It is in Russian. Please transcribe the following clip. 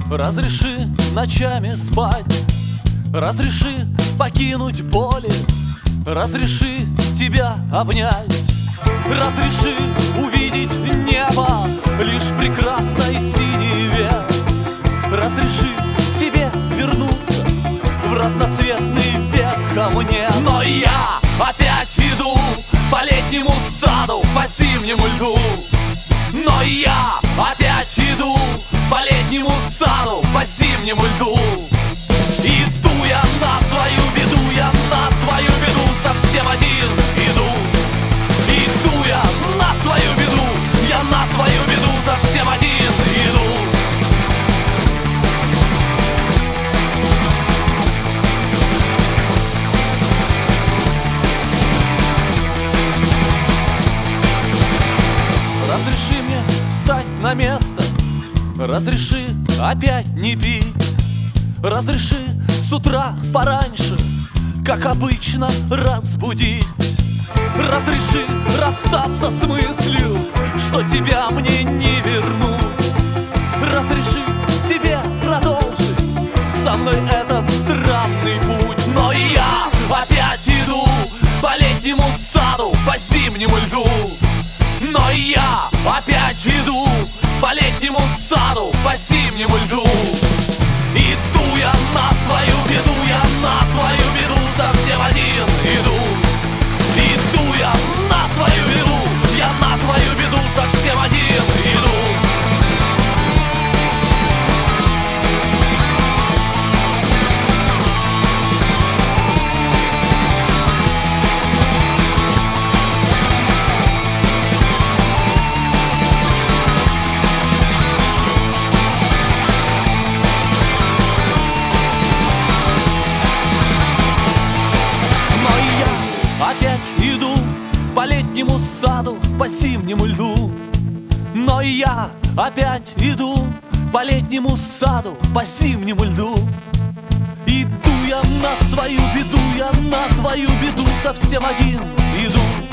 Разреши ночами спать, разреши покинуть боли, разреши тебя обнять, разреши увидеть небо лишь прекрасной синеве, разреши себе вернуться в разноцветный век ко мне. Но я опять иду по летнему саду, по зимнему льду. Но я опять иду по летнему саду, по зимнему льду. Иду я на свою беду, я на твою беду, совсем один иду. Иду я на свою беду, я на твою беду, совсем один иду. Разреши мне встать на место, разреши опять не пить, разреши с утра пораньше, как обычно, разбудить. Разреши расстаться с мыслью, что тебя мне не вернуть. Разреши себе продолжить со мной этот странный путь. Но я опять иду по летнему саду, по зимнему льду. Но я опять иду по летнему саду, по зимнему льду. Иду я на свою беду, я на твою беду, совсем один иду. Иду я на свою беду, я на твою беду, совсем один иду. Опять иду по летнему саду, по зимнему льду. Но я опять иду по летнему саду, по зимнему льду. Иду я на свою беду, я на твою беду, совсем один иду.